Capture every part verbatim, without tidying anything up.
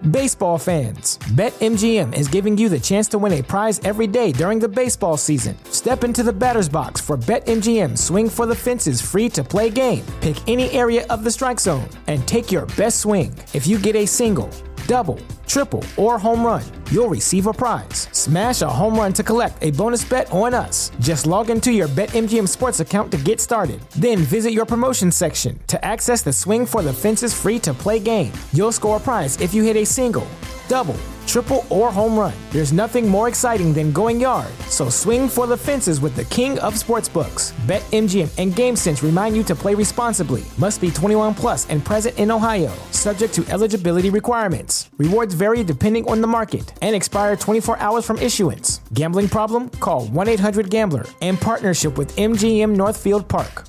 Baseball fans, BetMGM is giving you the chance to win a prize every day during the baseball season. Step into the batter's box for BetMGM Swing for the Fences free-to-play game. Pick any area of the strike zone and take your best swing. If you get a single, double, triple, or home run, you'll receive a prize. Smash a home run to collect a bonus bet on us. Just log into your BetMGM Sports account to get started. Then visit your promotion section to access the Swing for the Fences free-to-play game. You'll score a prize if you hit a single, double, triple, or home run. There's nothing more exciting than going yard, so swing for the fences with the king of sportsbooks. BetMGM and GameSense remind you to play responsibly. Must be twenty-one plus and present in Ohio, subject to eligibility requirements. Rewards vary depending on the market and expire twenty-four hours from issuance. Gambling problem? Call one eight hundred gambler in partnership with M G M Northfield Park.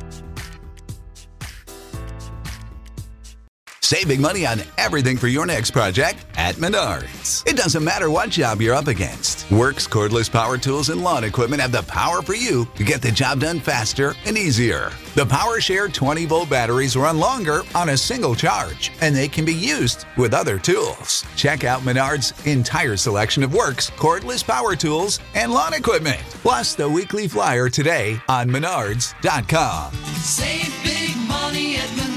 Saving money on everything for your next project at Menards. It doesn't matter what job you're up against. Works, cordless power tools, and lawn equipment have the power for you to get the job done faster and easier. The PowerShare twenty-volt batteries run longer on a single charge, and they can be used with other tools. Check out Menards' entire selection of Works, cordless power tools, and lawn equipment. Plus the weekly flyer today on Menards dot com. Save big money at Menards.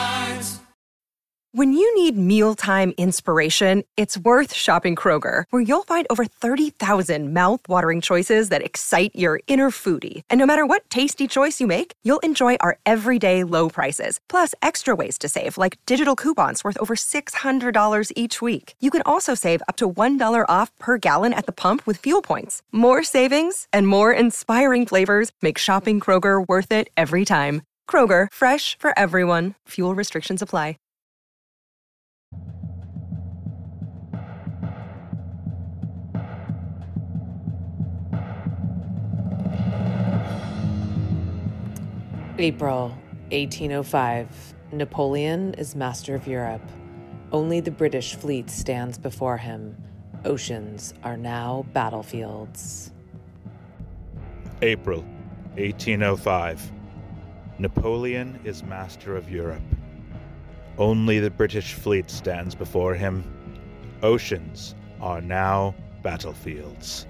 When you need mealtime inspiration, it's worth shopping Kroger, where you'll find over thirty thousand mouth-watering choices that excite your inner foodie. And no matter what tasty choice you make, you'll enjoy our everyday low prices, plus extra ways to save, like digital coupons worth over six hundred dollars each week. You can also save up to one dollar off per gallon at the pump with fuel points. More savings and more inspiring flavors make shopping Kroger worth it every time. Kroger, fresh for everyone. Fuel restrictions apply. April eighteen oh five. Napoleon is master of Europe. Only the British fleet stands before him. Oceans are now battlefields. April eighteen oh five. Napoleon is master of Europe. Only the British fleet stands before him. Oceans are now battlefields.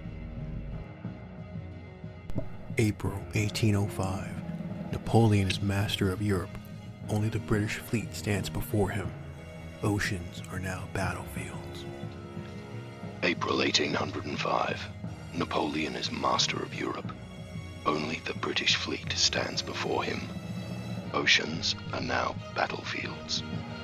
April eighteen oh five. Napoleon is master of Europe. Only the British fleet stands before him. Oceans are now battlefields. April eighteen oh five. Napoleon is master of Europe. Only the British fleet stands before him. Oceans are now battlefields.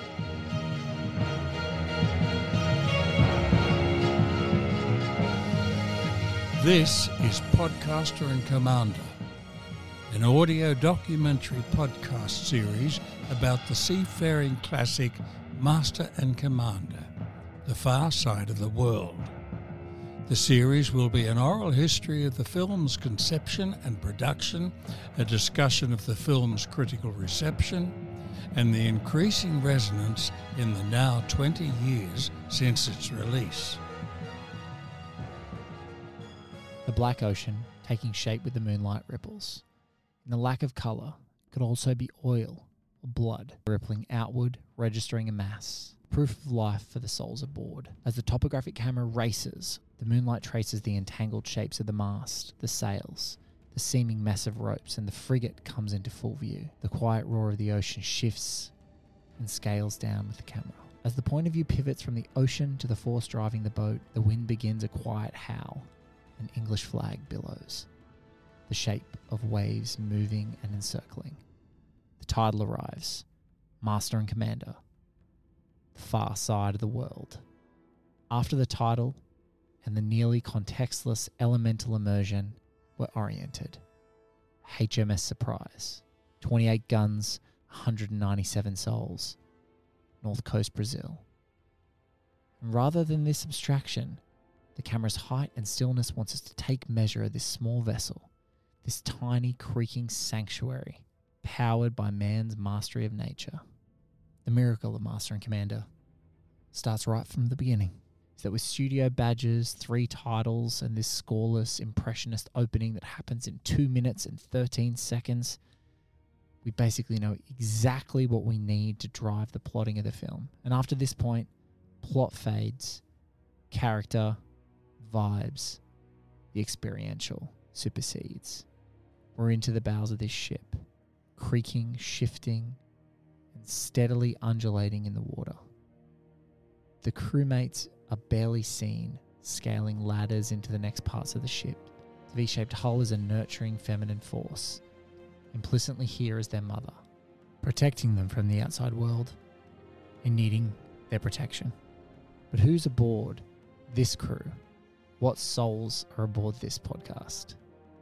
This is Podcaster and Commander, an audio documentary podcast series about the seafaring classic Master and Commander, The Far Side of the World. The series will be an oral history of the film's conception and production, a discussion of the film's critical reception, and the increasing resonance in the now twenty years since its release. The black ocean taking shape with the moonlight ripples. In the lack of colour could also be oil or blood rippling outward, registering a mass, proof of life for the souls aboard. As the topographic camera races, the moonlight traces the entangled shapes of the mast, the sails, the seeming mess of ropes, and the frigate comes into full view. The quiet roar of the ocean shifts and scales down with the camera. As the point of view pivots from the ocean to the force driving the boat, the wind begins a quiet howl. An English flag billows, the shape of waves moving and encircling. The title arrives, Master and Commander, The Far Side of the World. After the title and the nearly contextless elemental immersion were oriented. H M S Surprise, twenty-eight guns, one hundred ninety-seven souls, North Coast, Brazil. And rather than this abstraction, the camera's height and stillness wants us to take measure of this small vessel, this tiny creaking sanctuary, powered by man's mastery of nature. The miracle of Master and Commander starts right from the beginning. Is that with studio badges, three titles, and this scoreless, impressionist opening that happens in two minutes and thirteen seconds, we basically know exactly what we need to drive the plotting of the film. And after this point, Plot fades. Character, vibes, the experiential supersedes. We're into the bows of this ship, creaking, shifting, and steadily undulating in the water. The crewmates are barely seen, scaling ladders into the next parts of the ship. The V-shaped hull is a nurturing feminine force, implicitly here as their mother, protecting them from the outside world and needing their protection. But who's aboard this crew? What souls are aboard this podcast?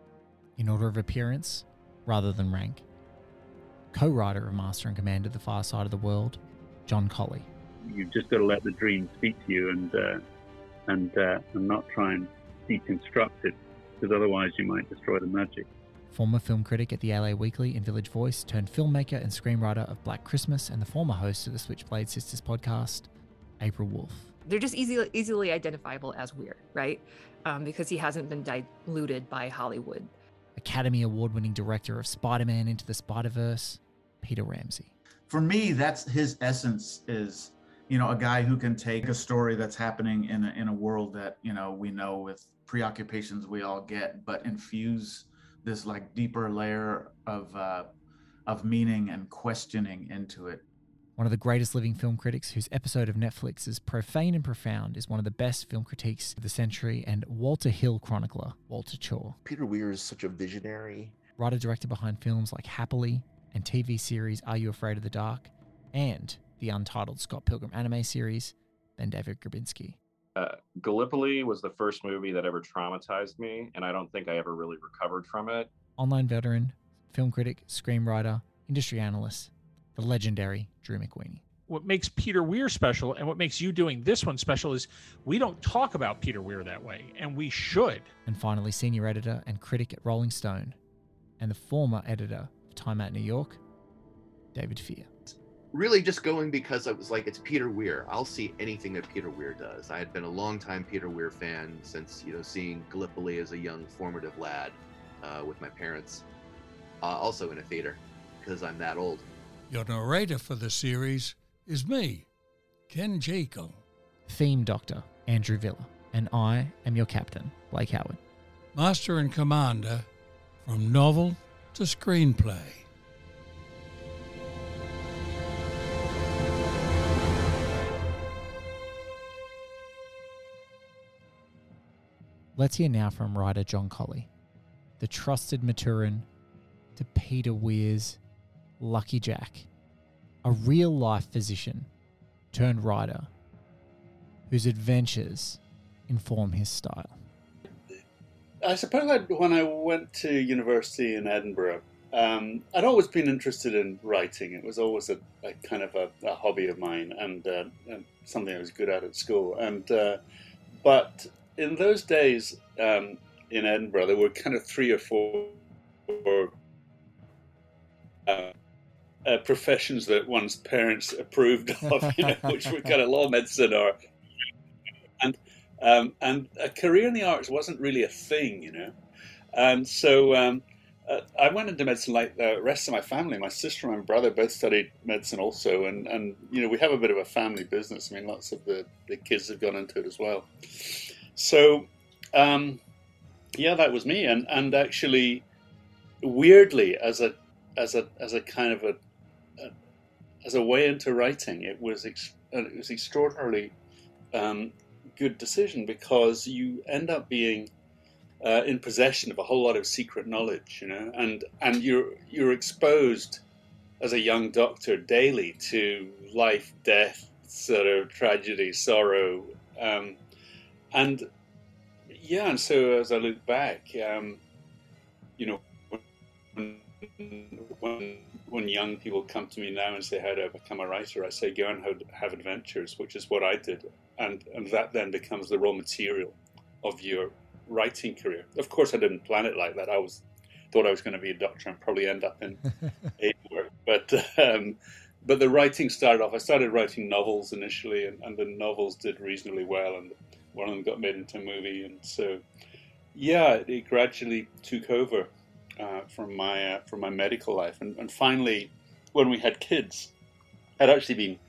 In order of appearance, rather than rank. Co-writer of Master and Commander of the Far Side of the World, John Colley. You've just got to let the dream speak to you and uh, and uh, and not try and deconstruct it, because otherwise you might destroy the magic. Former film critic at the L A Weekly and Village Voice, turned filmmaker and screenwriter of Black Christmas, and the former host of the Switchblade Sisters podcast, April Wolfe. They're just easily easily identifiable as weird, right? Um, because he hasn't been diluted by Hollywood. Academy Award-winning director of Spider-Man Into the Spider-Verse, Peter Ramsey. For me, that's his essence, is, you know, a guy who can take a story that's happening in a, in a world that, you know, we know with preoccupations we all get, but infuse this like deeper layer of uh, of meaning and questioning into it. One of the greatest living film critics, whose episode of Netflix's Profane and Profound is one of the best film critiques of the century, and Walter Hill chronicler, Walter Chaw. Peter Weir is such a visionary. Writer-director behind films like Happily and T V series Are You Afraid of the Dark, and the untitled Scott Pilgrim anime series, Ben David Grabinski. Uh, Gallipoli was the first movie that ever traumatized me, and I don't think I ever really recovered from it. Online veteran, film critic, screenwriter, industry analyst, the legendary Drew McWeeny. What makes Peter Weir special, and what makes you doing this one special, is we don't talk about Peter Weir that way, and we should. And finally, senior editor and critic at Rolling Stone, and the former editor of Time Out New York, David Fear. Really just going because I was like, it's Peter Weir. I'll see anything that Peter Weir does. I had been a longtime Peter Weir fan since, you know, seeing Gallipoli as a young formative lad uh, with my parents, uh, also in a theater, because I'm that old. Your narrator for the series is me, Ken Jekyll. Theme Doctor, Andrew Villa. And I am your captain, Blake Howard. Master and Commander, from novel to screenplay. Let's hear now from writer John Colley, the trusted Maturin to Peter Weir's Lucky Jack, a real-life physician turned writer whose adventures inform his style. I suppose I'd, when I went to university in Edinburgh, um, I'd always been interested in writing. It was always a, a kind of a, a hobby of mine, and, uh, and something I was good at at school. And uh, but in those days um, in Edinburgh, there were kind of three or four uh, uh, professions that one's parents approved of, you know, which were kind of law, medicine, or and um, and a career in the arts wasn't really a thing, you know. And so um, uh, I went into medicine like the rest of my family. My sister and my brother both studied medicine also, and, and you know, we have a bit of a family business. I mean, lots of the, the kids have gone into it as well. So, um, yeah, that was me, and, and actually, weirdly, as a as a as a kind of a, a as a way into writing, it was ex- it was extraordinarily um, good decision, because you end up being uh, in possession of a whole lot of secret knowledge, you know, and and you're you're exposed as a young doctor daily to life, death, sort of tragedy, sorrow. Um, And yeah, and so as I look back, um, you know, when, when when young people come to me now and say, how do I become a writer? I say, go and have, have adventures, which is what I did. And, and that then becomes the raw material of your writing career. Of course, I didn't plan it like that. I was thought I was going to be a doctor and probably end up in aid work. But, um, but the writing started off, I started writing novels initially, and, and the novels did reasonably well, and one of them got made into a movie. And so, yeah, it, it gradually took over uh, from my uh, from my medical life. And, and finally, when we had kids, I'd actually been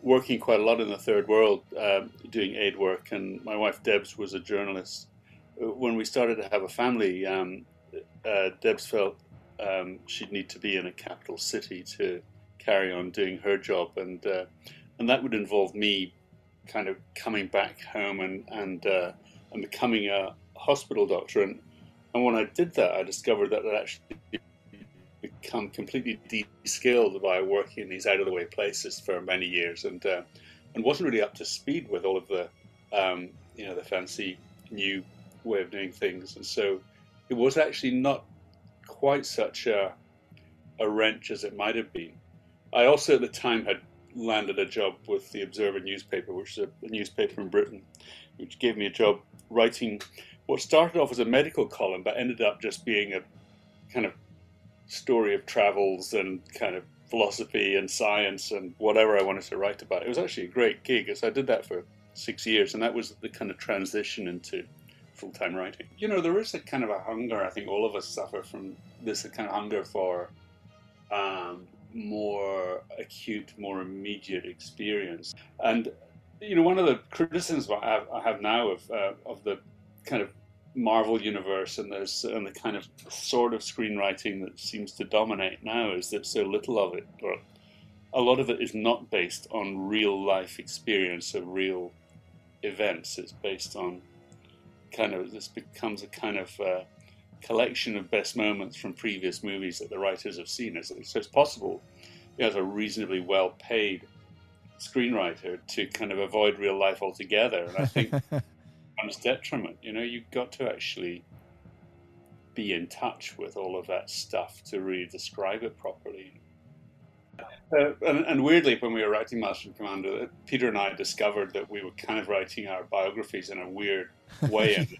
working quite a lot in the third world, uh, doing aid work, and my wife Debs was a journalist. When we started to have a family, um, uh, Debs felt um, she'd need to be in a capital city to carry on doing her job, and uh, and that would involve me kind of coming back home and and uh, and becoming a hospital doctor. And and when I did that, I discovered that I'd actually become completely de-skilled by working in these out-of-the-way places for many years, and uh, and wasn't really up to speed with all of the um, you know the fancy new way of doing things. And so it was actually not quite such a a wrench as it might have been. I also at the time had landed a job with the Observer newspaper, which is a, a newspaper in Britain, which gave me a job writing what started off as a medical column, but ended up just being a kind of story of travels and kind of philosophy and science and whatever I wanted to write about. It was actually a great gig, as I did that for six years, and that was the kind of transition into full-time writing. You know, there is a kind of a hunger, I think all of us suffer from this kind of hunger for um, more acute, more immediate experience. And, you know, one of the criticisms I have, I have now of uh, of the kind of Marvel universe and there's and the kind of sort of screenwriting that seems to dominate now is that so little of it, or a lot of it, is not based on real life experience of real events. It's based on kind of, this becomes a kind of uh, collection of best moments from previous movies that the writers have seen. So it's possible, you know, as a reasonably well-paid screenwriter, to kind of avoid real life altogether. And I think it's detriment. You know, you've got to actually be in touch with all of that stuff to really describe it properly. Uh, and, and weirdly, when we were writing Master and Commander, Peter and I discovered that we were kind of writing our biographies in a weird way. And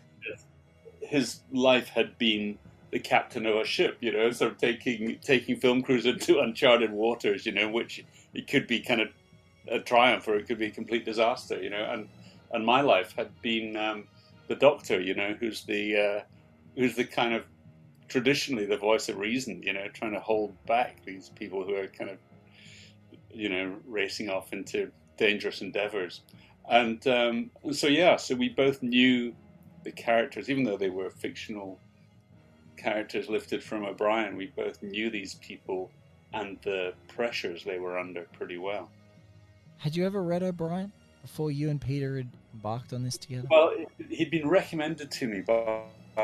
his life had been the captain of a ship, you know, sort of taking taking film crews into uncharted waters, you know, which it could be kind of a triumph or it could be a complete disaster, you know. And and my life had been um, the Doctor, you know, who's the uh, who's the kind of traditionally the voice of reason, you know, trying to hold back these people who are kind of, you know, racing off into dangerous endeavors. And um, so, yeah, so we both knew the characters, even though they were fictional characters lifted from O'Brien, we both knew these people and the pressures they were under pretty well. Had you ever read O'Brien before you and Peter had embarked on this together? Well, it, he'd been recommended to me by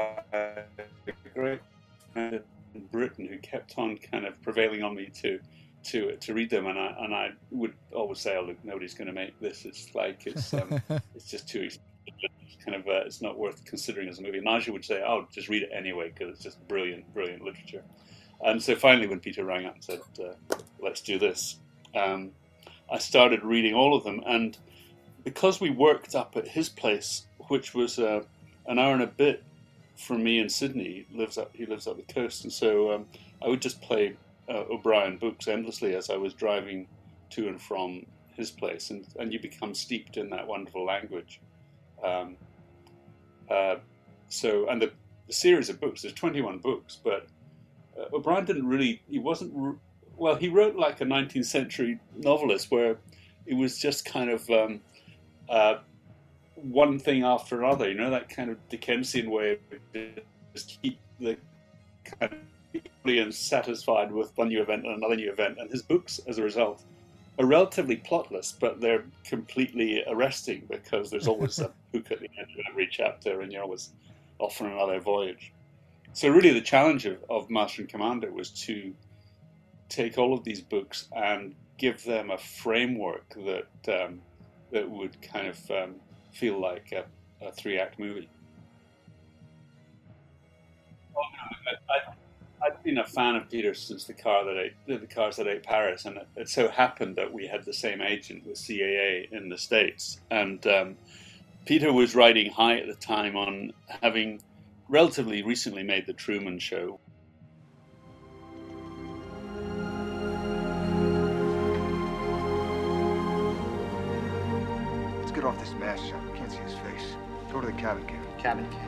a great friend in Britain who kept on kind of prevailing on me to to to read them, and I and I would always say, "Oh, look, nobody's going to make this. It's like it's um, it's just too expensive. It's kind of uh, it's not worth considering as a movie." Nigel would say, "Oh, just read it anyway because it's just brilliant, brilliant literature." And so finally, when Peter rang up and said, uh, "Let's do this," um, I started reading all of them, and because we worked up at his place, which was uh, an hour and a bit from me in Sydney, he lives up he lives up the coast, and so um, I would just play Uh, O'Brien books endlessly as I was driving to and from his place, and, and you become steeped in that wonderful language. Um, uh, so, and the, the series of books, there's twenty-one books, but uh, O'Brien didn't really, he wasn't, well, he wrote like a nineteenth century novelist where it was just kind of um, uh, one thing after another, you know, that kind of Dickensian way of just keep the kind of and satisfied with one new event and another new event, and his books, as a result, are relatively plotless, but they're completely arresting because there's always a hook at the end of every chapter, and you're always off on another voyage. So really, the challenge of, of Master and Commander was to take all of these books and give them a framework that um, that would kind of um, feel like a, a three-act movie. Oh, no, I, I, I'd been a fan of Peter since the car that ate, the cars that ate Paris, and it, it so happened that we had the same agent with C A A in the States. And um, Peter was riding high at the time on having relatively recently made The Truman Show. Let's get off this mask shot. We can't see his face. Go to the cabin cam. Cabin cam.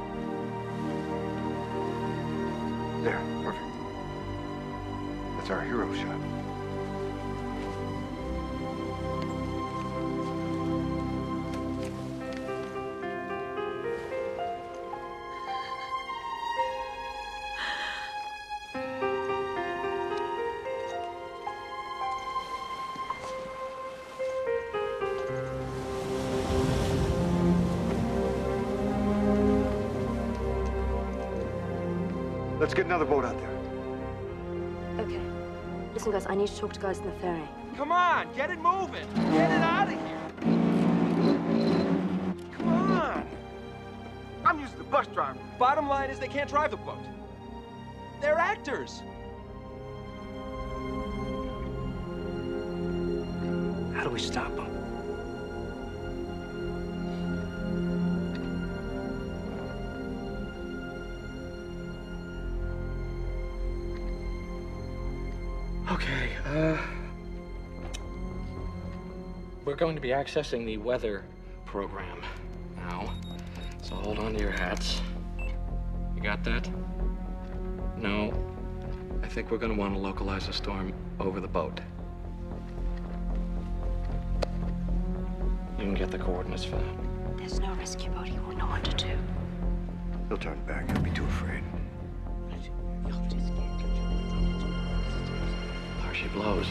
There, perfect. That's our hero shot. Let's get another boat out there. Okay. Listen, guys, I need to talk to guys in the ferry. Come on, get it moving. Get it out of here. Come on. I'm used to the bus driver. Bottom line is they can't drive the boat. They're actors. How do we stop them? Okay, uh... we're going to be accessing the weather program now. So hold on to your hats. You got that? No. I think we're going to want to localize a storm over the boat. You can get the coordinates for that. There's no rescue boat. He won't know what to do. He'll turn back. He'll be too afraid. There she blows.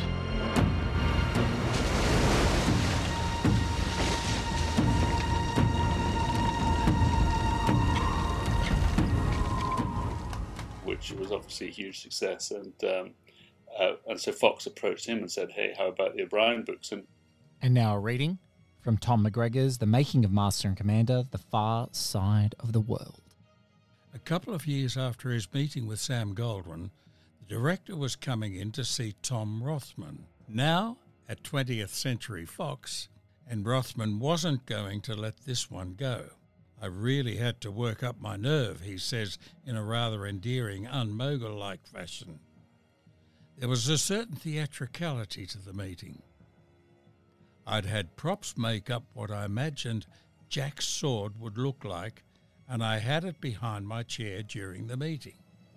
Which was obviously a huge success, and um, uh, and so Fox approached him and said, "Hey, how about the O'Brien books?" And And now a reading from Tom McGregor's The Making of Master and Commander, The Far Side of the World. A couple of years after his meeting with Sam Goldwyn, the director was coming in to see Tom Rothman, now at twentieth Century Fox, and Rothman wasn't going to let this one go. I really had to work up my nerve, he says in a rather endearing, un-Mogul-like fashion. There was a certain theatricality to the meeting. I'd had props make up what I imagined Jack's sword would look like, and I had it behind my chair during the meeting.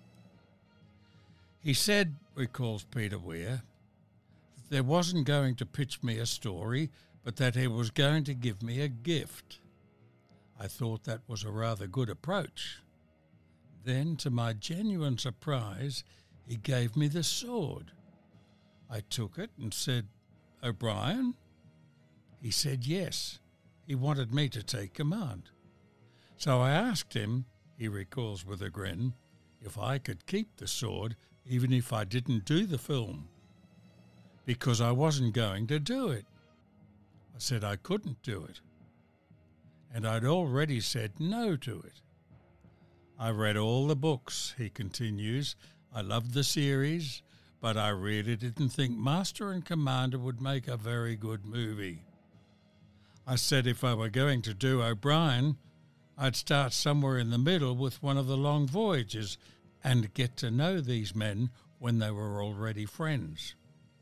He said, recalls Peter Weir, that there wasn't going to pitch me a story, but that he was going to give me a gift. I thought that was a rather good approach. Then, to my genuine surprise, he gave me the sword. I took it and said, "O'Brien?" He said yes. He wanted me to take command. So I asked him, he recalls with a grin, if I could keep the sword even if I didn't do the film, because I wasn't going to do it. I said I couldn't do it, and I'd already said no to it. I read all the books, he continues. I loved the series, but I really didn't think Master and Commander would make a very good movie. I said if I were going to do O'Brien, I'd start somewhere in the middle with one of the long voyages and get to know these men when they were already friends.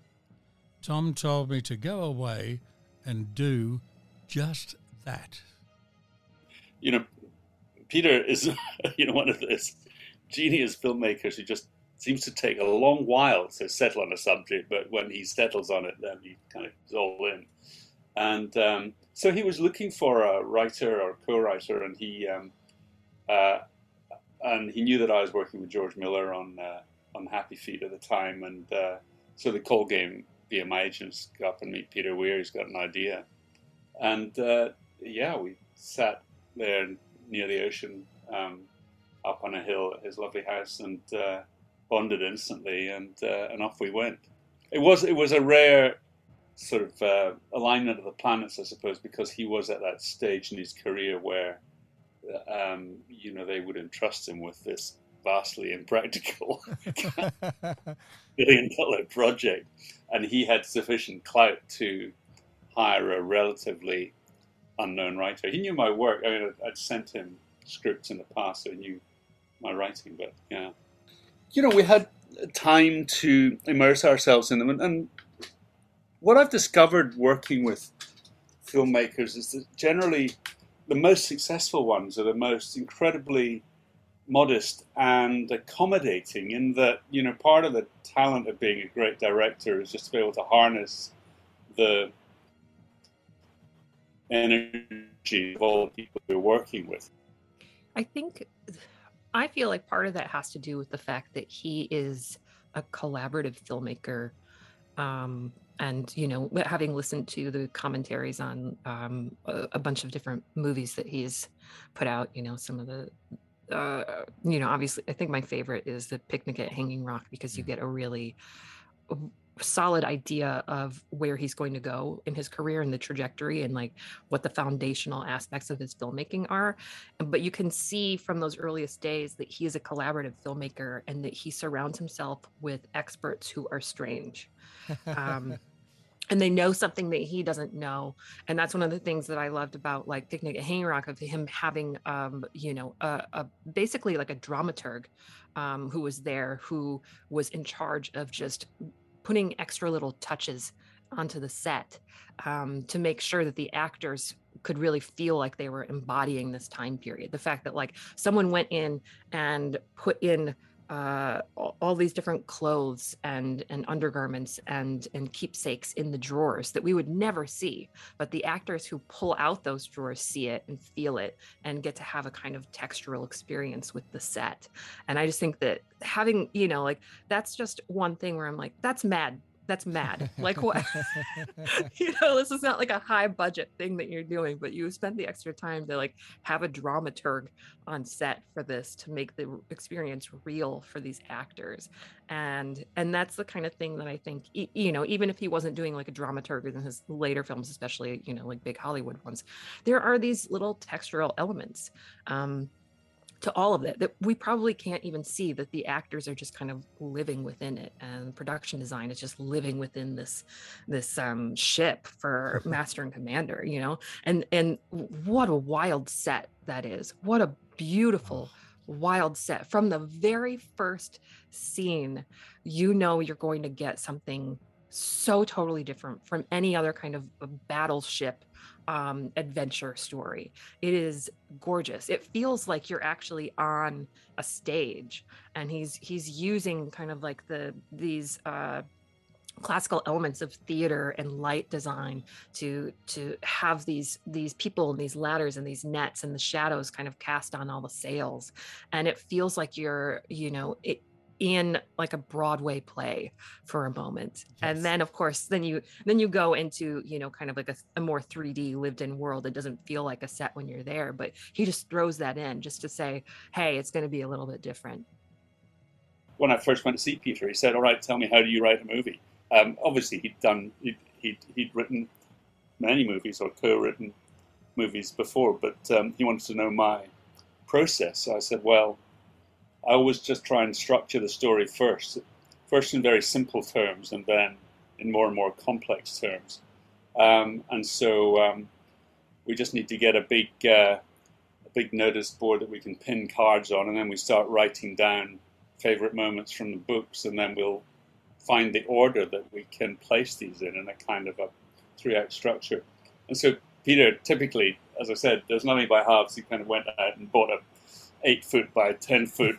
Tom told me to go away and do just that. You know, Peter is, you know, one of those genius filmmakers who just seems to take a long while to settle on a subject, but when he settles on it, then he kind of is all in. And um, so he was looking for a writer or co-writer, and he um, uh, and he knew that I was working with George Miller on uh, on Happy Feet at the time, and uh, so the call game via my agents, go up and meet Peter Weir. He's got an idea, and uh, yeah, we sat there near the ocean, um, up on a hill at his lovely house, and uh, bonded instantly, and uh, and off we went. It was it was a rare sort of uh, alignment of the planets, I suppose, because he was at that stage in his career where, um, you know, they would entrust him with this vastly impractical billion-dollar project, and he had sufficient clout to hire a relatively unknown writer. He knew my work. I mean, I'd sent him scripts in the past, so he knew my writing, but yeah. You know, we had time to immerse ourselves in them, and, and what I've discovered working with filmmakers is that generally the most successful ones are the most incredibly modest and accommodating, in that, you know, part of the talent of being a great director is just to be able to harness the energy of all the people you're working with. I think, I feel like part of that has to do with the fact that he is a collaborative filmmaker. Um, and, you know, having listened to the commentaries on um, a, a bunch of different movies that he's put out, you know, some of the uh, you know, obviously, I think my favorite is the Picnic at Hanging Rock, because you get a really solid idea of where he's going to go in his career and the trajectory and like what the foundational aspects of his filmmaking are. But you can see from those earliest days that he is a collaborative filmmaker and that he surrounds himself with experts who are strange. Um, and they know something that he doesn't know. And that's one of the things that I loved about like Picnic at Hanging Rock, of him having, um, you know, a, a basically like a dramaturg um, who was there, who was in charge of just putting extra little touches onto the set um, to make sure that the actors could really feel like they were embodying this time period. The fact that like someone went in and put in uh, all, all these different clothes and, and undergarments and, and keepsakes in the drawers that we would never see, but the actors who pull out those drawers see it and feel it and get to have a kind of textural experience with the set. And I just think that having, you know, like, that's just one thing where I'm like, that's mad. That's mad. Like, what? You know, this is not like a high budget thing that you're doing, but you spent the extra time to like have a dramaturg on set for this to make the experience real for these actors. And and that's the kind of thing that I think, you know, even if he wasn't doing like a dramaturg in his later films, especially, you know, like big Hollywood ones, there are these little textural elements um, to all of it that we probably can't even see, that the actors are just kind of living within it, and production design is just living within this this um ship for Master and Commander, you know. And and what a wild set that is. What a beautiful wild set. From the very first scene, you know you're going to get something so totally different from any other kind of battleship um, adventure story. It is gorgeous. It feels like you're actually on a stage, and he's he's using kind of like the these uh, classical elements of theater and light design to to have these these people and these ladders and these nets and the shadows kind of cast on all the sails, and it feels like you're, you know, it, in like a Broadway play for a moment. Yes. And then of course, then you then you go into, you know, kind of like a, a more three D lived in world. It doesn't feel like a set when you're there, but he just throws that in just to say, hey, it's going to be a little bit different. When I first went to see Peter, he said, all right, tell me, how do you write a movie? Um, obviously he'd done, he'd, he'd, he'd written many movies or co-written movies before, but um, he wanted to know my process. So I said, well, I always just try and structure the story first, first in very simple terms, and then in more and more complex terms. Um, and so um, we just need to get a big, uh, a big notice board that we can pin cards on, and then we start writing down favorite moments from the books, and then we'll find the order that we can place these in, in a kind of a three-act structure. And so Peter, typically, as I said, there's nothing by halves. He kind of went out and bought a eight foot by ten foot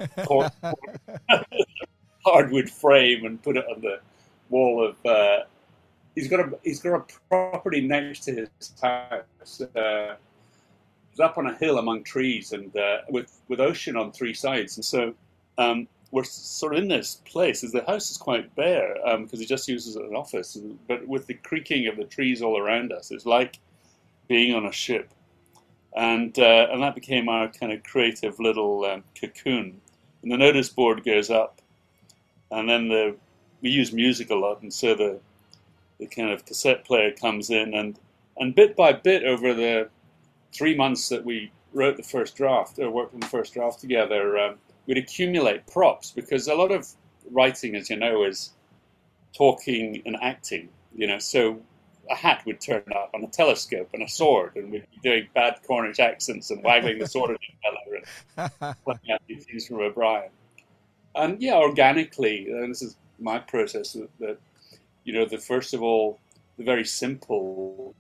hardwood frame and put it on the wall of. Uh, he's got a he's got a property next to his house. Uh, it's up on a hill among trees and uh, with with ocean on three sides, and so um, we're sort of in this place. As the house is quite bare because um, he just uses it as an office, but with the creaking of the trees all around us, it's like being on a ship. And uh, and that became our kind of creative little um, cocoon. And the notice board goes up, and then the we use music a lot, and so the the kind of cassette player comes in, and and bit by bit over the three months that we wrote the first draft or worked on the first draft together, um, we'd accumulate props, because a lot of writing, as you know, is talking and acting. You know, so a hat would turn up on a telescope and a sword, and we'd be doing bad Cornish accents and waggling the sword at each other and playing out these things from O'Brien. And yeah, organically, and this is my process, that, that you know, the first of all, the very simple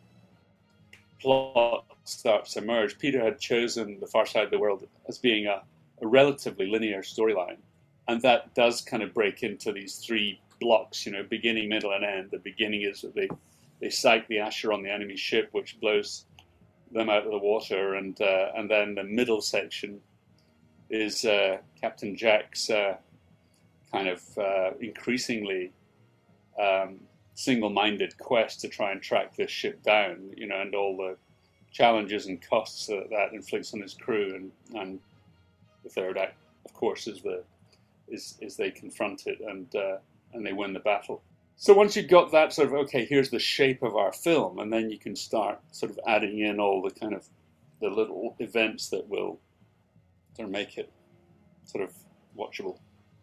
plot starts to emerge. Peter had chosen The Far Side of the World as being a, a relatively linear storyline, and that does kind of break into these three blocks, you know, beginning, middle, and end. The beginning is that they they sight the Asher on the enemy ship, which blows them out of the water, and uh, and then the middle section is uh, Captain Jack's uh, kind of uh, increasingly um, single-minded quest to try and track this ship down, you know, and all the challenges and costs that that inflicts on his crew, and and the third act, of course, is the is is they confront it and uh, and they win the battle. So once you've got that sort of, okay, here's the shape of our film, and then you can start sort of adding in all the kind of the little events that will sort of make it sort of watchable.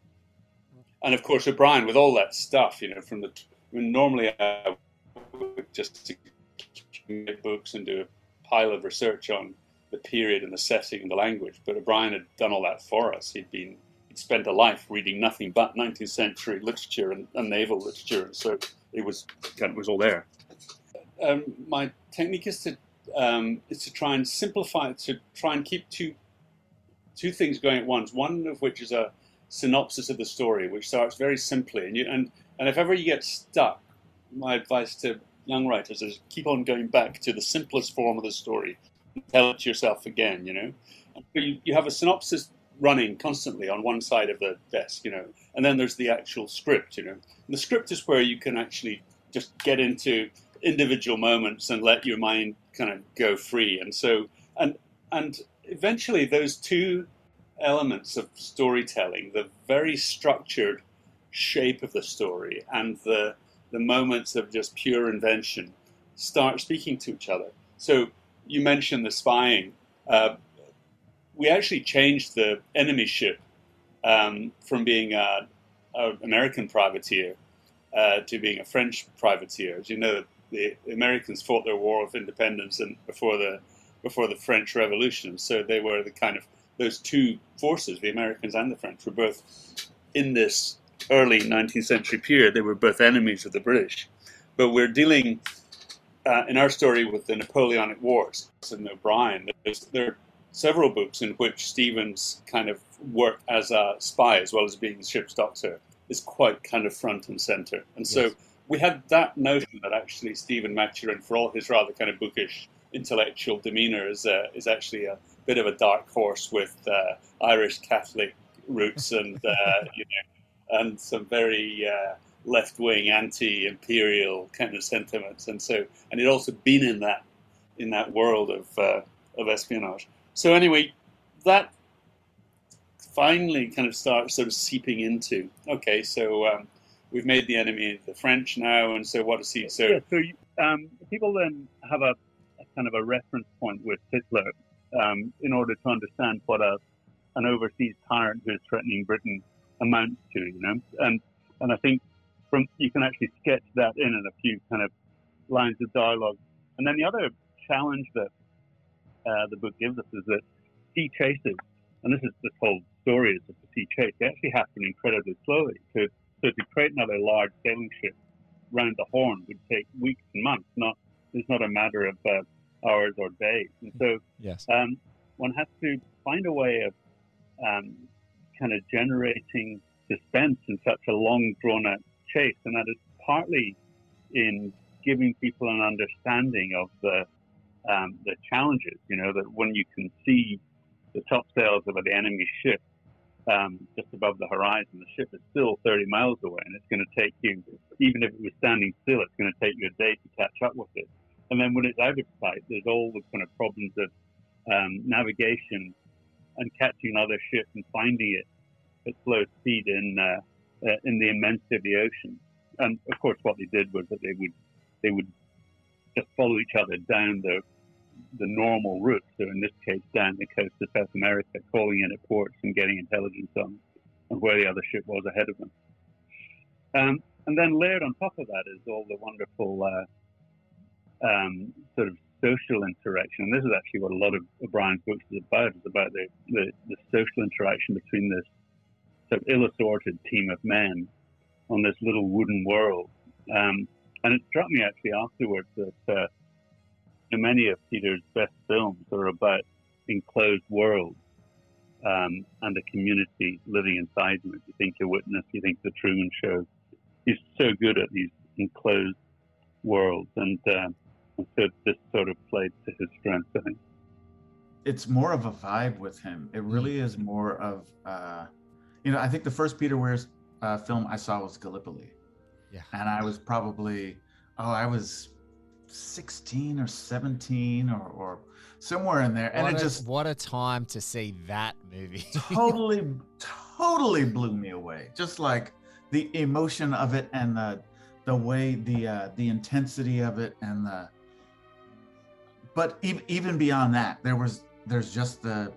And of course, O'Brien, with all that stuff, you know, from the, I mean, normally I would just make books and do a pile of research on the period and the setting and the language, but O'Brien had done all that for us. He'd been spent a life reading nothing but nineteenth century literature and, and naval literature, and so it was kind of was all there. Um, my technique is to um, is to try and simplify, to try and keep two two things going at once. One of which is a synopsis of the story, which starts very simply, and you and and if ever you get stuck, my advice to young writers is keep on going back to the simplest form of the story, tell it to yourself again. You know, and so you, you have a synopsis running constantly on one side of the desk, you know, and then there's the actual script, you know. And the script is where you can actually just get into individual moments and let your mind kind of go free. And so, and and eventually those two elements of storytelling, the very structured shape of the story and the the moments of just pure invention, start speaking to each other. So you mentioned the spying. Uh, We actually changed the enemy ship um, from being an American privateer uh, to being a French privateer. As you know, the Americans fought their war of independence and before the before the French Revolution. So they were the kind of those two forces, the Americans and the French, were both in this early nineteenth century period. They were both enemies of the British. But we're dealing uh, in our story with the Napoleonic Wars. And O'Brien, there's, there. several books in which Stevens kind of work as a spy as well as being the ship's doctor is quite kind of front and center. And so yes. we had that notion that actually Stephen Maturin, for all his rather kind of bookish intellectual demeanor, is uh, is actually a bit of a dark horse with uh, Irish Catholic roots and uh, you know, and some very uh, left-wing, anti-imperial kind of sentiments. And so, and he'd also been in that in that world of uh, of espionage. So anyway, that finally kind of starts sort of seeping into, okay, so um, we've made the enemy the French now, and so what does he... So, yeah, so um, people then have a, a kind of a reference point with Hitler um, in order to understand what a, an overseas tyrant who is threatening Britain amounts to, you know? And and I think from you can actually sketch that in in a few kind of lines of dialogue. And then the other challenge that Uh, the book gives us is that sea chases, and this is this whole story is of the sea chase, they actually happen incredibly slowly. So, so to create another large sailing ship round the Horn would take weeks and months. Not it's not a matter of uh, hours or days. And so, yes. um, one has to find a way of um, kind of generating suspense in such a long, drawn-out chase, and that is partly in giving people an understanding of the Um, the challenges, you know, that when you can see the top sails of the enemy ship um, just above the horizon, the ship is still thirty miles away, and it's going to take you, even if it was standing still, it's going to take you a day to catch up with it. And then when it's out of sight, there's all the kind of problems of um, navigation and catching another ship and finding it at slow speed in uh, uh, in the immensity of the ocean. And of course, what they did was that they would they would just follow each other down the the normal route. So in this case, down the coast of South America, calling in at ports and getting intelligence on, on where the other ship was ahead of them. Um, and then layered on top of that is all the wonderful uh, um, sort of social interaction. And this is actually what a lot of O'Brien's books is about. It's about the, the, the social interaction between this sort of ill-assorted team of men on this little wooden world. Um, and it struck me actually afterwards that uh, many of Peter's best films are about enclosed worlds um, and a community living inside them. If you think of Witness, you think The Truman Show. He's so good at these enclosed worlds, and, uh, and so this sort of played to his strengths, I think. It's more of a vibe with him. It really is more of, uh, you know, I think the first Peter Weir uh, film I saw was Gallipoli. Yeah. And I was probably, oh, I was sixteen or seventeen or, or somewhere in there. And What it a- just what a time to see that movie. totally, totally blew me away. Just like the emotion of it and the the way the uh, the intensity of it and the. But even even beyond that, there was there's just the.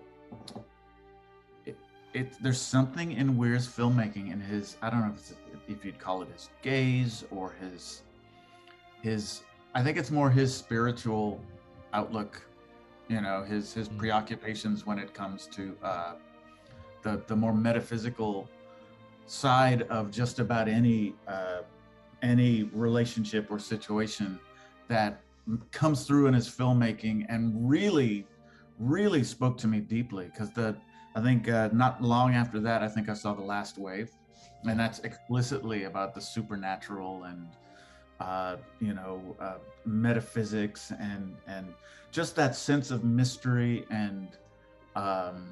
It, it there's something in Weir's filmmaking and his I don't know if it's, if you'd call it his gaze or his his I think it's more his spiritual outlook, you know, his his preoccupations when it comes to uh, the the more metaphysical side of just about any uh, any relationship or situation that comes through in his filmmaking and really, really spoke to me deeply. Because the I think uh, not long after that, I think I saw The Last Wave, and that's explicitly about the supernatural and uh, you know uh, metaphysics and and just that sense of mystery and um,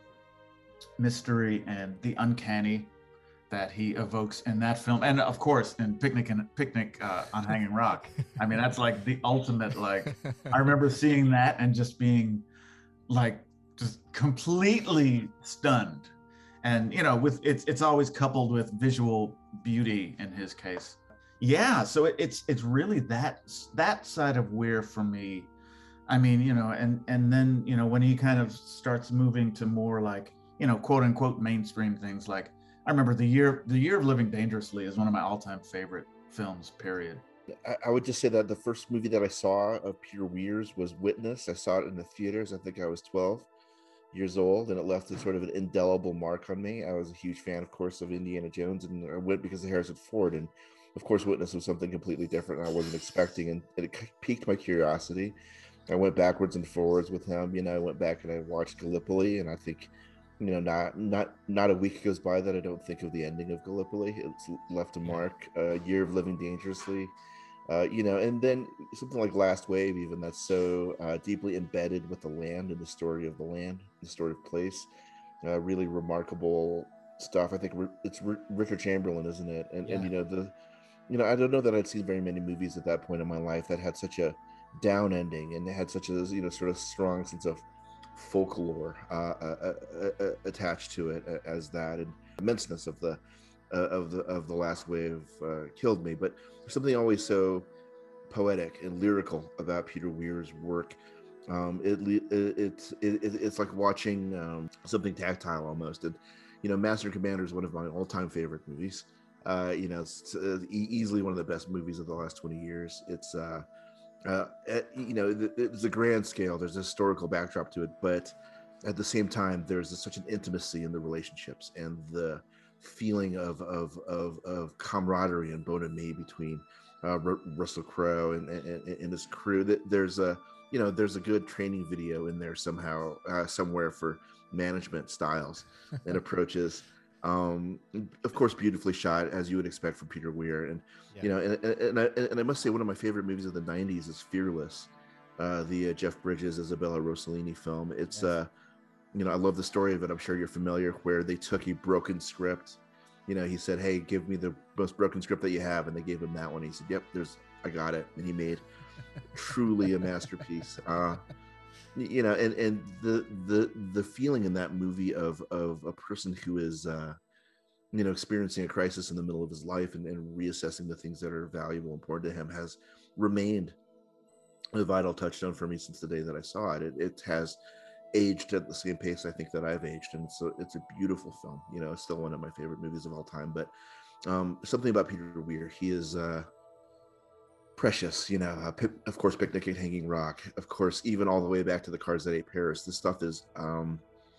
mystery and the uncanny that he evokes in that film, and of course in Picnic and Picnic uh, on Hanging Rock. I mean, that's like the ultimate. Like, I remember seeing that and just being like just completely stunned. And you know, with it's it's always coupled with visual beauty in his case. Yeah, so it, it's it's really that that side of Weir for me. I mean, you know, and and then you know when he kind of starts moving to more like you know quote unquote mainstream things like. I remember the year the year of Living Dangerously is one of my all-time favorite films, period. I, I would just say that the first movie that I saw of Peter Weir's was Witness. I saw it in the theaters. I think I was twelve years old, and it left a sort of an indelible mark on me. I was a huge fan, of course, of Indiana Jones, and I went because of Harrison Ford. And of course, Witness was something completely different I wasn't expecting, and it piqued my curiosity. I went backwards and forwards with him. You know, I went back and I watched Gallipoli, and I think you know, not not not a week goes by that I don't think of the ending of Gallipoli. It's left a mark. A uh, Year of Living Dangerously, uh, you know, and then something like Last Wave, even that's so uh, deeply embedded with the land and the story of the land, the story of place. Uh, really remarkable stuff. I think it's Richard Chamberlain, isn't it? And yeah. and you know the, you know, I don't know that I'd seen very many movies at that point in my life that had such a down ending and they had such a you know sort of strong sense of folklore uh, uh, uh, uh, attached to it uh, as that, and immenseness of the uh, of the of the Last Wave uh, killed me. But there's something always so poetic and lyrical about Peter Weir's work. Um, it, it it's it, it's like watching um, something tactile almost. And you know, Master and Commander is one of my all-time favorite movies. Uh, you know, it's uh, easily one of the best movies of the last twenty years. It's uh, Uh, you know, it's a grand scale. There's a historical backdrop to it, but at the same time, there's a, such an intimacy in the relationships and the feeling of of of, of camaraderie and bonhomie between uh, R- Russell Crowe and, and and his crew. That there's a you know there's a good training video in there somehow uh, somewhere for management styles and approaches. Um, of course, beautifully shot as you would expect from Peter Weir, and yeah. you know, and, and, and, I, and I must say one of my favorite movies of the nineties is Fearless, uh, the uh, Jeff Bridges, Isabella Rossellini film. It's, yes. uh, you know, I love the story of it. I'm sure you're familiar, where they took a broken script. You know, he said, "Hey, give me the most broken script that you have," and they gave him that one. He said, "Yep, there's, I got it," and he made truly a masterpiece. Uh, you know, and and the the the feeling in that movie of of a person who is uh you know experiencing a crisis in the middle of his life and, and reassessing the things that are valuable, important to him, has remained a vital touchstone for me since the day that I saw it. It, it has aged at the same pace I think that I've aged, and so it's a beautiful film. You know, it's still one of my favorite movies of all time. But um something about Peter Weir, he is uh precious, you know, uh, of course, Picnic at Hanging Rock, of course, even all the way back to The Cars That Ate Paris. This stuff is um,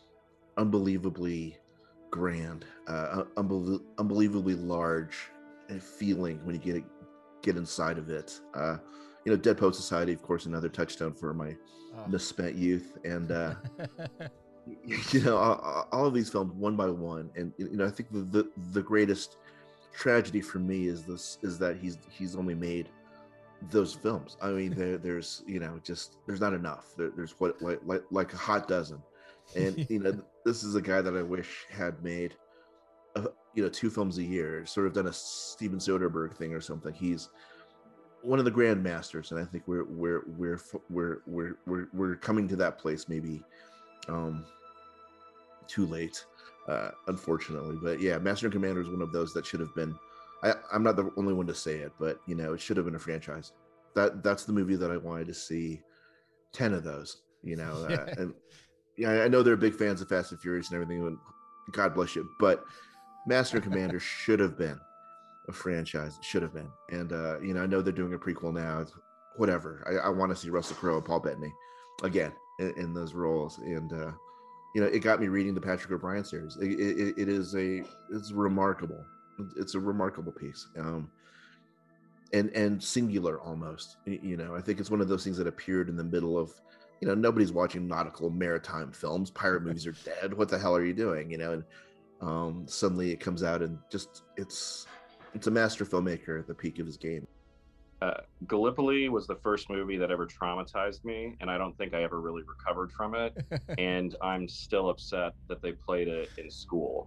unbelievably grand, uh, unbelie- unbelievably large and feeling when you get it, get inside of it. Uh, you know, Dead Poet Society, of course, another touchstone for my oh. misspent youth. And, uh, you know, all, all of these films one by one. And, you know, I think the, the, the greatest tragedy for me is this, is that he's, he's only made those films. I mean, there, there's, you know, just, there's not enough. There, there's what, like, like, like a hot dozen. And, you know, this is a guy that I wish had made, a, you know, two films a year, sort of done a Steven Soderbergh thing or something. He's, one of the grand masters, and I think we're we're we're we're we're we're, we're coming to that place maybe um, too late, uh, unfortunately. But yeah, Master and Commander is one of those that should have been. I, I'm not the only one to say it, but you know, it should have been a franchise. That that's the movie that I wanted to see. Ten of those, you know, uh, and yeah, I know they're big fans of Fast and Furious and everything. And God bless you, but Master and Commander should have been a franchise. It should have been, and uh, you know, I know they're doing a prequel now. Whatever. I, I want to see Russell Crowe and Paul Bettany again in, in those roles, and uh, you know, it got me reading the Patrick O'Brian series. It, it, it is a it's remarkable. It's a remarkable piece. Um, and and singular almost, you know. I think it's one of those things that appeared in the middle of, you know, nobody's watching nautical maritime films. Pirate movies are dead. What the hell are you doing, you know? And um, suddenly it comes out and just it's it's a master filmmaker at the peak of his game. Uh, Gallipoli was the first movie that ever traumatized me, and I don't think I ever really recovered from it. And I'm still upset that they played it in school.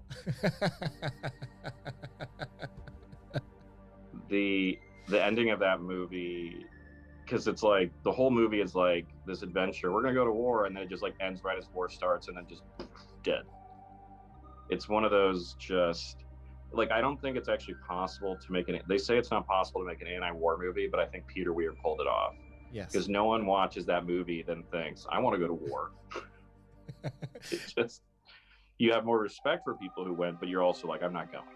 the The ending of that movie, because it's like the whole movie is like this adventure. We're gonna go to war, and then it just like ends right as war starts, and then just dead. It's one of those just like I don't think it's actually possible to make an. They say it's not possible to make an anti-war movie, but I think Peter Weir pulled it off. Yes. Because no one watches that movie then thinks I want to go to war. It's just you have more respect for people who went, but you're also like I'm not going.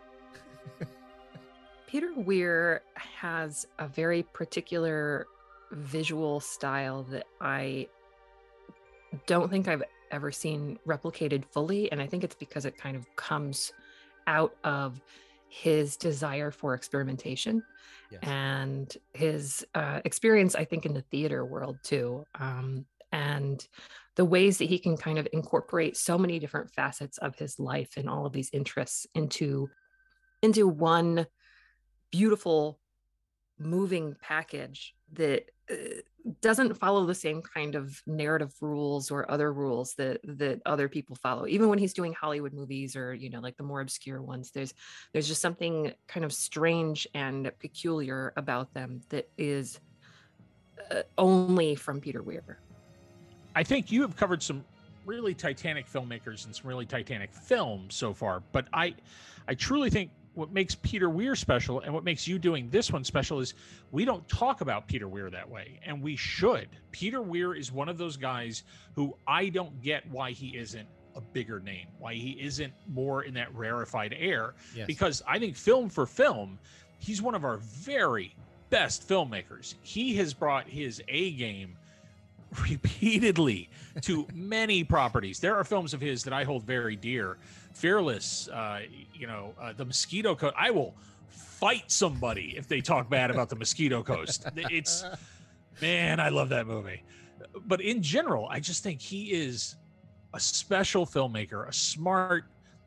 Peter Weir has a very particular visual style that I don't think I've ever seen replicated fully. And I think it's because it kind of comes out of his desire for experimentation. Yes. And his uh, experience, I think, in the theater world too. Um, and the ways that he can kind of incorporate so many different facets of his life and all of these interests into, into one beautiful moving package that uh, doesn't follow the same kind of narrative rules or other rules that that other people follow. Even when he's doing Hollywood movies or, you know, like the more obscure ones, there's there's just something kind of strange and peculiar about them that is uh, only from Peter Weir. I think you have covered some really titanic filmmakers and some really titanic films so far, but I I truly think what makes Peter Weir special and what makes you doing this one special is we don't talk about Peter Weir that way, and we should. Peter Weir is one of those guys who I don't get why he isn't a bigger name, why he isn't more in that rarefied air, yes. Because I think film for film, he's one of our very best filmmakers. He has brought his A game repeatedly to many properties. There are films of his that I hold very dear. Fearless, uh, you know, uh, The Mosquito Coast. I will fight somebody if they talk bad about The Mosquito Coast. It's, man, I love that movie. But in general, I just think he is a special filmmaker, a smart,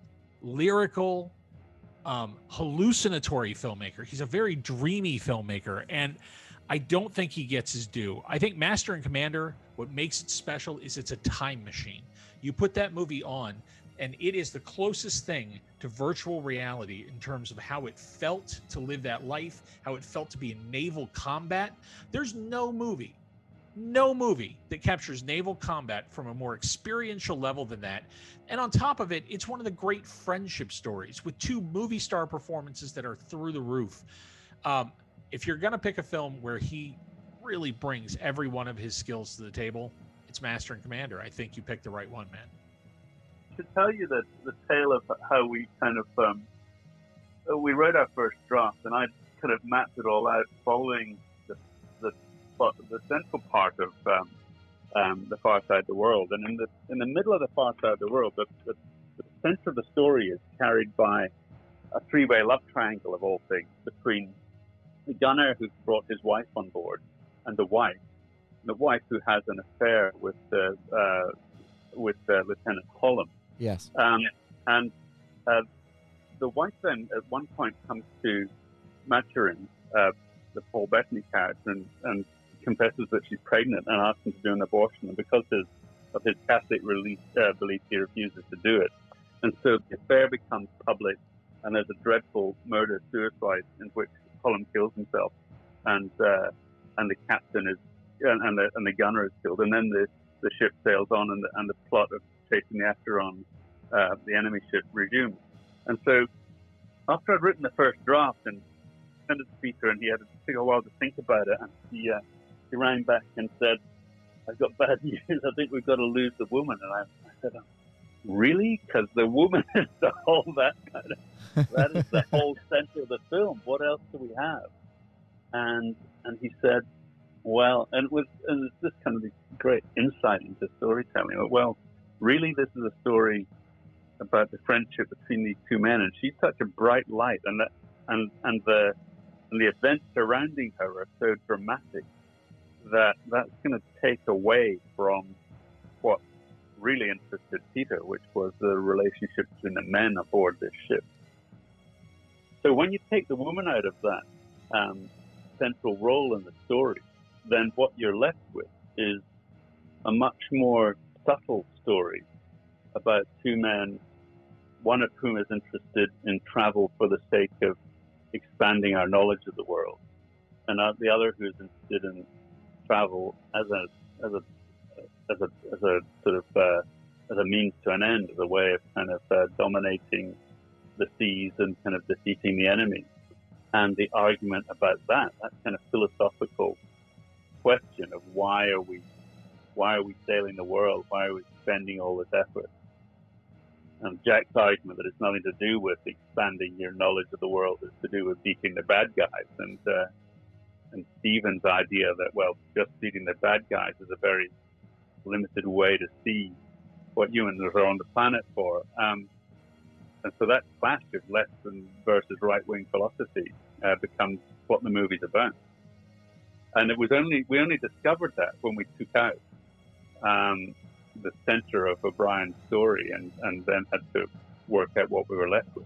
lyrical, um, hallucinatory filmmaker. He's a very dreamy filmmaker, and I don't think he gets his due. I think Master and Commander, what makes it special is it's a time machine. You put that movie on, and it is the closest thing to virtual reality in terms of how it felt to live that life, how it felt to be in naval combat. There's no movie, no movie that captures naval combat from a more experiential level than that. And on top of it, it's one of the great friendship stories with two movie star performances that are through the roof. Um, if you're going to pick a film where he really brings every one of his skills to the table, it's Master and Commander. I think you picked the right one, man. To tell you that the tale of how we kind of um, we wrote our first draft, and I kind of mapped it all out following the the, the central part of um, um, the Far Side of the World, and in the in the middle of the Far Side of the World, the, the, the center of the story is carried by a three-way love triangle of all things between the gunner who's brought his wife on board and the wife, and the wife who has an affair with the uh, with uh, Lieutenant Holland. Yes. Um, and uh, the wife then at one point comes to Maturin, uh, the Paul Bettany character, and, and confesses that she's pregnant and asks him to do an abortion. And because his, of his Catholic release, uh, belief, he refuses to do it. And so the affair becomes public, and there's a dreadful murder-suicide in which Holland kills himself. And uh, and the captain is and, and the and the gunner is killed, and then the, the ship sails on, and the, and the plot of chasing the Acheron, uh, the enemy ship, resumes. And so, after I'd written the first draft and sent it to Peter, and he had to take a while to think about it, and he uh, he rang back and said, "I've got bad news. I think we've got to lose the woman." And I, I said, "Really? Because the woman is the whole that kind of that is the whole center of the film. What else do we have?" And and he said, "Well," and it was and it's this kind of great insight into storytelling. Well, really, this is a story about the friendship between these two men, and she's such a bright light, and that and and the and the events surrounding her are so dramatic that that's going to take away from what really interested Peter, which was the relationship between the men aboard this ship. So when you take the woman out of that um, central role in the story, then what you're left with is a much more subtle story about two men, one of whom is interested in travel for the sake of expanding our knowledge of the world, and the other who is interested in travel as a as a as a as a sort of uh, as a means to an end, as a way of kind of uh, dominating the seas and kind of defeating the enemy. And the argument about that, that kind of philosophical question of why are we why are we sailing the world? Why are we spending all this effort? And Jack's argument that it's nothing to do with expanding your knowledge of the world, it's to do with beating the bad guys. And uh, and Stephen's idea that, well, just beating the bad guys is a very limited way to see what humans are on the planet for. Um, and so that clash of left and versus right-wing philosophy uh, becomes what the movie's about. And it was only we only discovered that when we took out um, the center of O'Brien's story, and, and then had to work out what we were left with.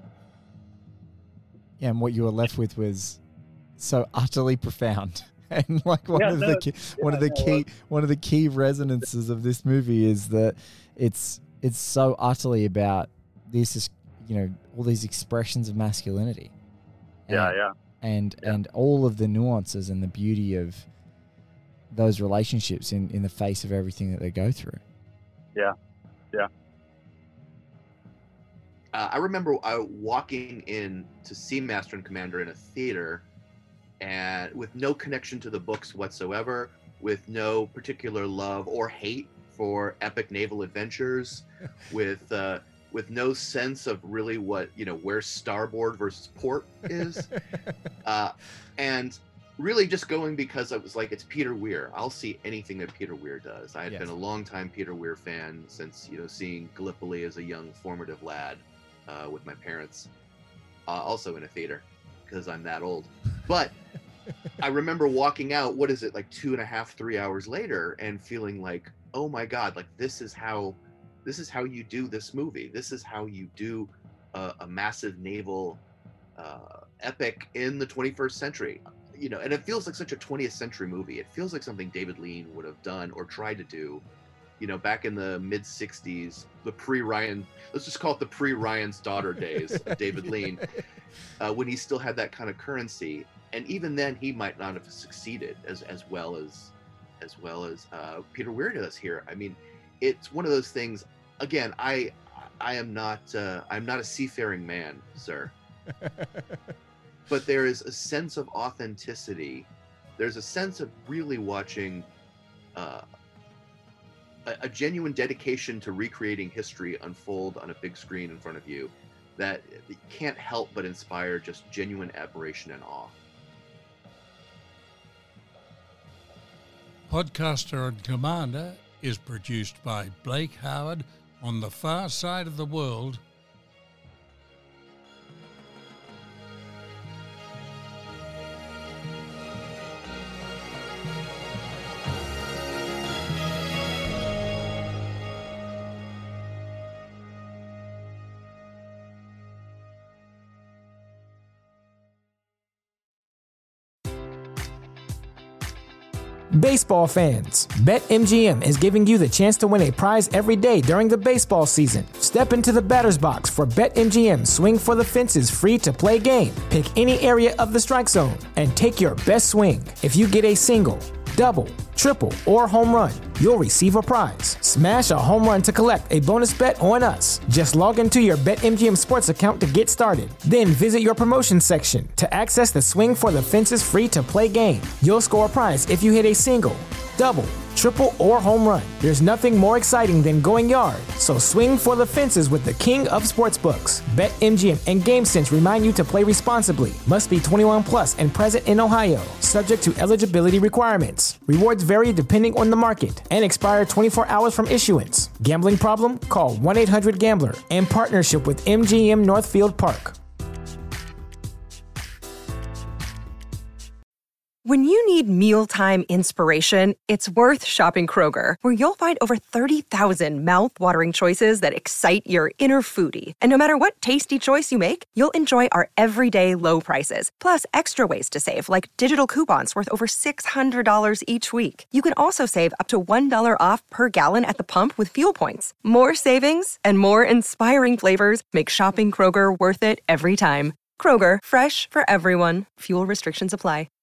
Yeah, and what you were left with was so utterly profound. And like one Yeah, of no, the key, yeah, one of the no, key one of the key resonances of this movie is that it's it's so utterly about this is you know all these expressions of masculinity. And, Yeah, yeah. And and all of the nuances and the beauty of those relationships in, in the face of everything that they go through. Yeah, yeah. Uh, I remember uh, walking in to see Master and Commander in a theater, and with no connection to the books whatsoever, with no particular love or hate for epic naval adventures, with uh, with no sense of really what you know where starboard versus port is, uh, and really just going because I was like, it's Peter Weir. I'll see anything that Peter Weir does. I had Yes. been a longtime Peter Weir fan since you know seeing Gallipoli as a young formative lad uh, with my parents, uh, also in a theater because I'm that old. But I remember walking out, what is it, like two and a half, three hours later, and feeling like, oh my God, like this is how, this is how you do this movie. This is how you do a, a massive naval uh, epic in the twenty-first century. You know, and it feels like such a twentieth century movie. It feels like something David Lean would have done or tried to do, you know, back in the mid sixties, the pre-Ryan, let's just call it the pre-Ryan's Daughter days of David Lean, uh, when he still had that kind of currency. And even then, he might not have succeeded as as well as as well as uh, Peter Weir does here. I mean, it's one of those things. Again, I I am not uh, I'm not a seafaring man, sir. But there is a sense of authenticity. There's a sense of really watching uh, a, a genuine dedication to recreating history unfold on a big screen in front of you that can't help but inspire just genuine admiration and awe. Podcaster and Commander is produced by Blake Howard on the far side of the world. Baseball fans, BetMGM is giving you the chance to win a prize every day during the baseball season. Step into the batter's box for BetMGM Swing for the Fences free-to-play game. Pick any area of the strike zone and take your best swing. If you get a single, double, triple, or home run, you'll receive a prize. Smash a home run to collect a bonus bet on us. Just log into your BetMGM Sports account to get started. Then visit your promotions section to access the Swing for the Fences free-to-play game. You'll score a prize if you hit a single, double, triple, or home run. There's nothing more exciting than going yard, so swing for the fences with the king of sportsbooks. BetMGM and GameSense remind you to play responsibly. Must be twenty-one plus and present in Ohio, subject to eligibility requirements. Rewards vary depending on the market and expire twenty-four hours from issuance. Gambling problem? Call one eight hundred gambler in partnership with M G M Northfield Park. When you need mealtime inspiration, it's worth shopping Kroger, where you'll find over thirty thousand mouth-watering choices that excite your inner foodie. And no matter what tasty choice you make, you'll enjoy our everyday low prices, plus extra ways to save, like digital coupons worth over six hundred dollars each week. You can also save up to one dollar off per gallon at the pump with fuel points. More savings and more inspiring flavors make shopping Kroger worth it every time. Kroger, fresh for everyone. Fuel restrictions apply.